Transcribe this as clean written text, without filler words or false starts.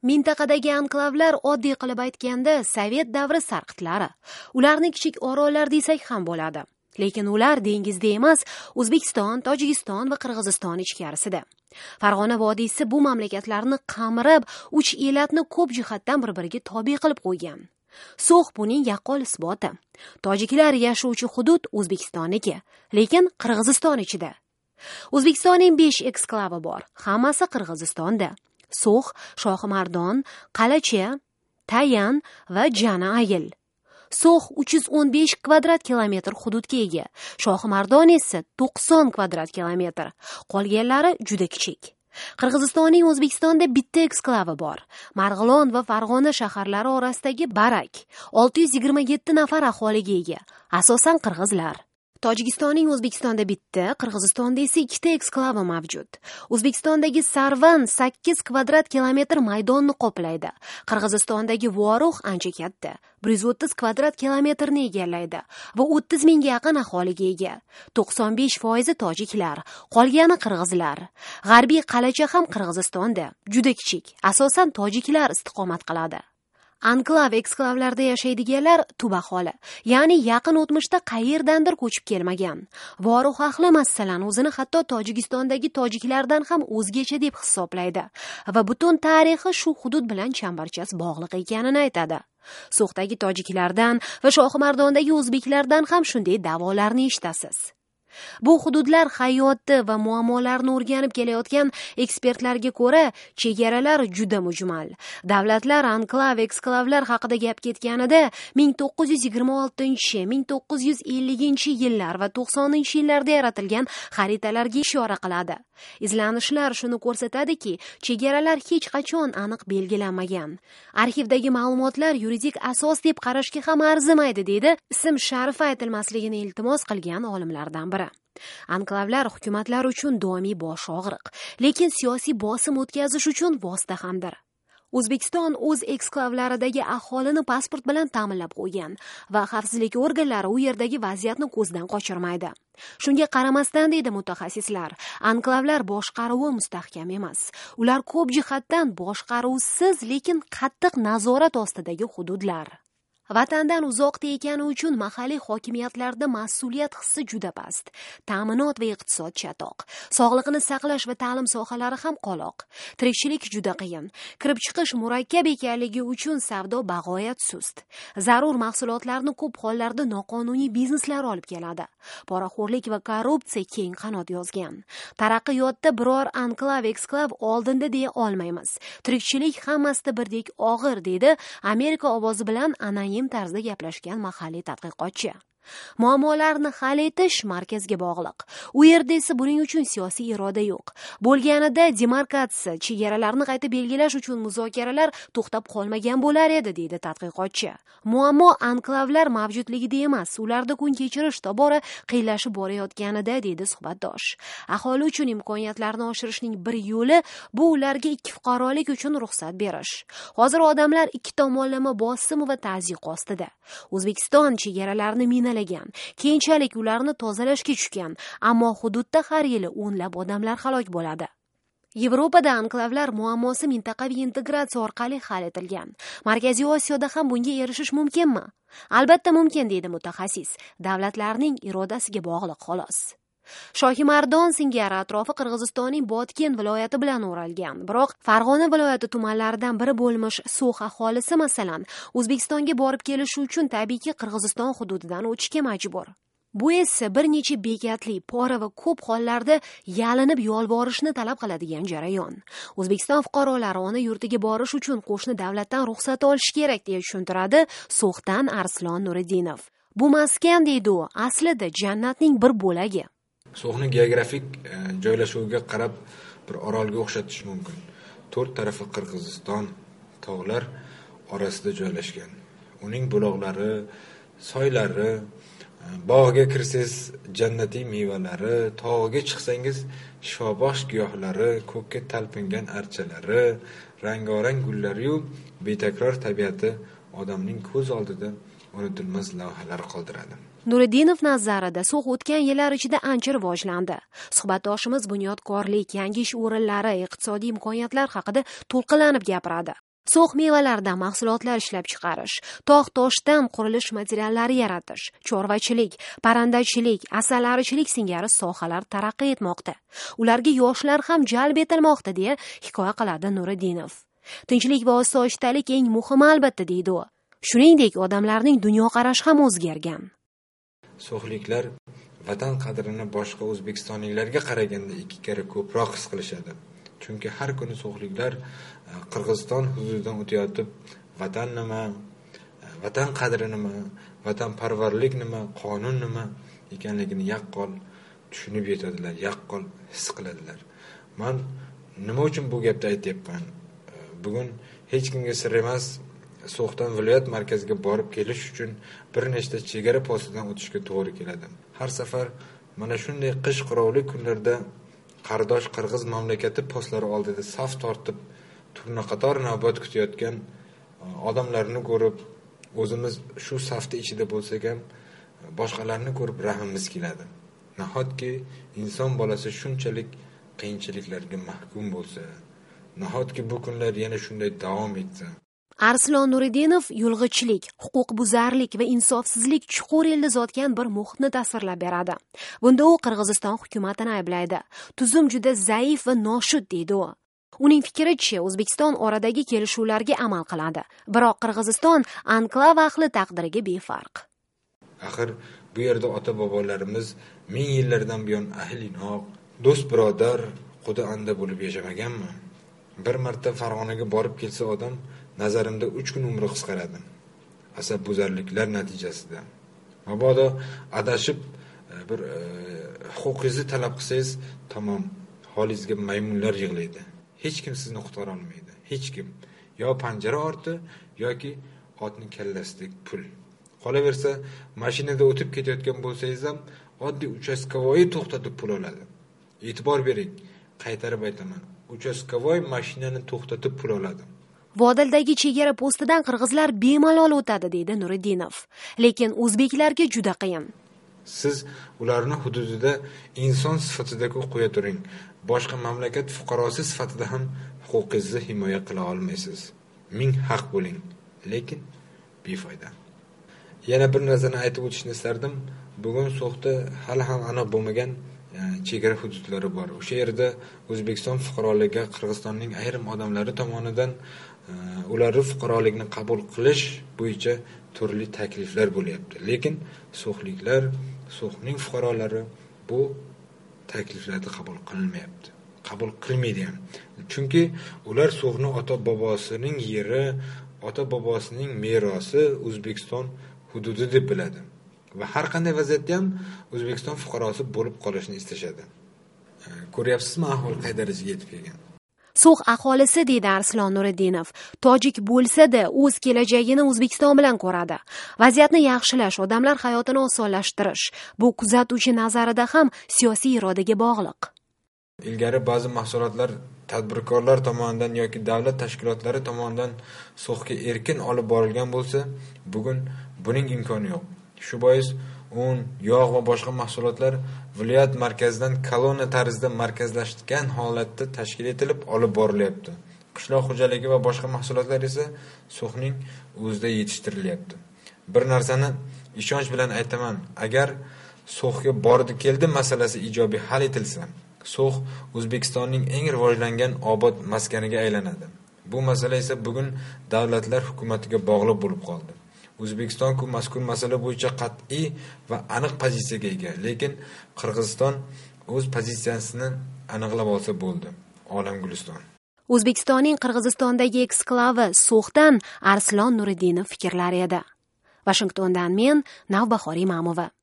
Mintaqadagi anklavlar oddiy qilib aytganda Sovet davri sarqitlari. Ularni kichik orollar desak ham bo'ladi. Lekin ular dengizda emas, O'zbekiston, Tojikiston va Qirg'iziston ichkarisida. Farg'ona vodiysi bu mamlakatlarni qamirib, uch elatni ko'p jihatdan bir-biriga tobe qilib qo'ygan. So'x buning yaqqol isboti. Tojiklar yashovchi hudud O'zbekistonniki, lekin Qirg'iziston ichida. O'zbekistonning 5 eksklavi bor, hammasi Qirg'izistonda. So'x, Shohimardon, Qalachi, Tayan va Jana Ayil. So'x 315 kvadrat kilometr hududga ega, Shohimardon esa 90 kvadrat kilometr. Qolganlari juda kichik. Qirg'izistonning O'zbekistonda bitta eksklavi bor. Marg'ilon va Farg'ona shaharlari orasidagi Barak 627 nafar aholiga ega, asosan qirg'izlar. Tojikistonning O'zbekistonda bitta, Qirg'izistonda esa ikkita eksklavi mavjud. O'zbekistondagi Sarvan 8 kvadrat kilometr maydonni qoplaydi. Qirg'izistondagi Voruh ancha katta, 130 kvadrat kilometrni egallaydi va 30 mingga yaqin aholiga ega. 95% tojiklar, qolgani qirg'izlar. G'arbiy Qalacha ham Qirg'izistonda, juda kichik, asosan tojiklar istiqomat qiladi. Anklav eksklavlarda yashaydiganlar tub aholi, ya'ni yaqin o'tmishda qayerdandir ko'chib kelmagan. Voruh ahli masalan o'zini hatto Tojikistondagi tojiklardan ham o'zgacha deb hisoblaydi va butun tarixi shu hudud bilan chambarchas bog'liq ekanini aytadi. So'xdagi tojiklardan va Shohimardondagi o'zbeklardan ham shunday da'volarni eshitasiz. Bu hududlar hayoti va muammolarni o'rganib kelayotgan ekspertlarga ko'ra, chegaralar juda mujmal. Davlatlar anklav eksklavlar haqida gap ketganida 1926, 1950 yillar va 90-yillarda yaratilgan xaritalarga ishora qiladi. Izlanishlar shuni ko'rsatadiki, chegaralar hech qachon aniq belgilanmagan. Arxivdagi ma'lumotlar yuridik asos deb qarashga ham arzimaydi, deydi ism sharifi aytilmasligini iltimos qilgan olimlardan biri. Anklavlar hukumatlar uchun doimiy bosh og'riq, lekin siyosiy bosim o'tkazish uchun vosita hamdir. O'zbekiston o'z eksklavlaridagi aholini pasport bilan ta'minlab qo'ygan va xavfsizlik organlari u yerdagi vaziyatni ko'zdan qochirmaydi. Shunga qaramasdan, deydi mutaxassislar, anklavlar boshqaruvi mustahkam emas. Ular ko'p jihatdan boshqaruvsiz, lekin qattiq nazorat ostidagi hududlar. Vatandan uzoqda ekani uchun mahalliy hokimiyatlarda mas'uliyat hissi juda past. Ta'minot va iqtisod chatoq. Sog'liqni saqlash va ta'lim sohalari ham qoloq. Tirikchilik juda qiyin. Kirib chiqish murakkab ekanligi uchun savdo bag'oyat sust. Zarur mahsulotlarni ko'p hollarda noqonuniy bizneslar olib keladi. Poraxo'rlik va korrupsiya keng qanot yozgan. Taraqqiyotda biror anklav eksklav oldinda deya olmaymiz. Tirikchilik hammasida birdek og'ir, deydi Amerika ovozi bilan anonim tarzda gaplashgan mahalliy tadqiqotchi. Muammolarni hal etish markazga bog'liq. U yerda esa buning uchun siyosiy iroda yo'q. Bo'lganida demarkatsiya, chegaralarni qayta belgilash uchun muzokaralar to'xtab qolmagan bo'lar edi, deydi tadqiqotchi. Muammo anklavlar mavjudligida emas, ularda kun kechirish tobora qiyinlashib borayotganida, deydi suhbatdosh. Aholi uchun imkoniyatlarni oshirishning bir yo'li bu ularga ikki fuqarolik uchun ruxsat berish. Hozir odamlar ikki tomonlama bosim va tazyiq ostida. O'zbekiston chegaralarini minalagan, keyinchalik ularni tozalashga tushgan, ammo hududda har yili o'nlab odamlar halok bo'ladi. Yevropada anklavlar muammosi mintaqaviy integratsiya orqali hal etilgan. Markaziy Osiyoda ham bunga erishish mumkinmi? Albatta mumkin, deydi mutaxassis. Davlatlarning irodasiga bog'liq xolos. Shohimardon singari atrofi Qirg'izistonning Botken viloyati bilan o'ralgan. Biroq Farg'ona viloyati tumanlaridan biri bo'lmish So'x aholisi masalan, O'zbekistonga borib kelish uchun tabiiyki Qirg'iziston hududidan o'tishga majbur. Bu esa bir necha bekatli, pora va ko'p hollarda yalinib yolvorishni talab qiladigan jarayon. O'zbekiston fuqarolari ona yurtiga borish uchun qo'shni davlatdan ruxsat olish kerak, deya tushuntiradi So'xdan Arslon Nuriddinov. Bu maskan, deydi u, aslida jannatning bir bo'lagi. So'xni geografik joylashuviga qarab bir orolga o'xshatish mumkin. 4 tarafi Qirg'iziston tog'lar orasida joylashgan. Uning buloqlari, soylari, bog'ga kirsangiz jannatiy mevalari, tog'iga chiqsangiz shifobaxsh giyohlari, ko'kka talpingan archalari, rangorang gullari-yu betakror tabiati odamning ko'z oldida unutilmas lavhalar qoldiradi. Nuriddinov nazarida So'x o'tgan yillar ichida ancha rivojlandi. Suhbatdoshimiz bunyodkorlik, yangi ish o'rinlari, iqtisodiy imkoniyatlar haqida to'lqinlanib gapiradi. So'x mevalaridan mahsulotlar ishlab chiqarish, tog'-toshdan qurilish materiallari yaratish, chorvachilik, parrandachilik, asalarichilik singari sohalar taraqqiy etmoqda. Ularga yoshlar ham jalb etilmoqda, deya hikoya qiladi Nuriddinov. Tinchlik va osoyishtalik eng muhimi albatta, deydi u. Shuningdek, odamlarning dunyoqarashi ham o'zgargan. So'xliklar vatan qadrini boshqa o'zbekistonliklarga qaraganda 2 karra ko'proq his qilishadi. Chunki har kuni so'xliklar Qirg'iziston hududidan o'tayotib, vatan nima, vatan qadri nima, vatanparvarlik nima, qonun nima ekanligini yaqqol tushunib yetadilar, yaqqol his qiladilar. Men nima uchun bu gapni aytyapman? Bugun hech kimga sir emas, So'xdan viloyat markaziga borib kelish uchun bir nechta chegara postidan o'tishga to'g'ri keladi. Har safar mana shunday qish qirovli kunlarda qardosh qirg'iz mamlakati postlari oldida saf tortib turnaqator navbat kutayotgan odamlarni ko'rib, o'zimiz shu safda ichida bo'lsak ham boshqalarni ko'rib rahmimiz keladi. Nahotki inson bolasi shunchalik qiyinchiliklarga mahkum bo'lsa, nahotki bu kunlar yana shunday davom etsa. Arslon Nuriddinov yulg'ichilik, huquqbuzarlik va insofsizlik chuqur elda zotgan bir muhitni tasvirlab beradi. Bunda u Qirg'iziston hukumatini ayblaydi. Tuzum juda zaif va noshud, deydi u. Uning fikricha, O'zbekiston oradagi kelishuvlarga amal qiladi, biroq Qirg'iziston anklav ahli taqdiriga befarq. Axir bu yerda ota-bobolarimiz 1000 yillardan buyon ahli-inoq, do'st birodar, quda anda bo'lib yashamaganmi? Bir marta Farg'onaga borib kelsa odam, nazarimda 3 kun umri qisqaradi. Asabbuzarliklar natijasida. Mabodo adashib bir huquqingizni talab qilsangiz, tamom, holingizga maymunlar yig'laydi. Hech kim sizni qutqara olmaydi. Hech kim. Yo panjara orti yoki otning kallasidek pul. Qolaversa, mashinada o'tib ketayotgan bo'lsangiz ham oddiy uchastkavoyi to'xtatib pul oladi. E'tibor bering, qaytarib aytaman. Uchastkavoy mashinani to'xtatib pul oladi. Vodildagi chegara postidan qirg'izlar bemalol o'tadi, deydi Nuriddinov. Lekin o'zbeklarga juda qiyin. Siz ularni hududida inson sifatida qo'ya turing. Boshqa mamlakat fuqarosi sifatida ham huquqingizni himoya qila olmaysiz. Ming haq bo'ling, lekin befoyda. Yana bir narsani aytib o'tishni istardim. Bugun So'xda hali ham aniq bo'lmagan chegara hududlari bor. O'sha yerda O'zbekiston fuqaroligiga Qirg'izistonning ayrim odamlari tomonidan ularning fuqaroligini qabul qilish bo'yicha turli takliflar bo'lyapti. Lekin so'xliklar, So'xning fuqarolari bu takliflarni qabul qilmayapti. Qabul qilmaydi ham. Chunki ular So'xni ota-bobosining yeri, ota-bobosining merosi O'zbekiston hududi deb biladi. Va har qanday vaziyatda ham O'zbekiston fuqarosi bo'lib qolishni istashadi. Ko'ryapsizmi ahvol qay darajaga yetib kelgan? So'x aholisi, deydi Arslon Nuriddinov, tojik bo'lsa-da, o'z kelajagini O'zbekiston bilan ko'radi. Vaziyatni yaxshilash, odamlar hayotini osonlashtirish, bu kuzatuvchi nazarida ham siyosiy irodaga bog'liq. Ilgari ba'zi mahsulotlar tadbirkorlar tomonidan yoki davlat tashkilotlari tomonidan So'xga erkin olib borilgan bo'lsa, bugun buning imkoni yo'q. Shu bois un, yog' va boshqa mahsulotlar viloyat markazidan kolonna tarzida markazlashgan holatda tashkil etilib olib borilyapti. Qishloq xo'jaligi va boshqa mahsulotlar esa So'xning o'zida yetishtirilyapti. Bir narsani ishonch bilan aytaman, agar So'xga bordi-keldi masalasi ijobiy hal etilsa, So'x O'zbekistonning eng rivojlangan obod maskaniga aylanadi. Bu masala esa bugun davlatlar hukumatiga bog'liq bo'lib qoldi. O'zbekiston mazkur masala bo'yicha qat'iy va aniq pozitsiyaga ega, lekin Qirg'iziston o'z pozitsiyasini aniqlab olsa bo'ldi. Olam Guliston. O'zbekistonning Qirg'izistondagi eksklavi So'xdan Arslon Nuriddinov fikrlari edi. Washingtondan men Navbahor Imamova.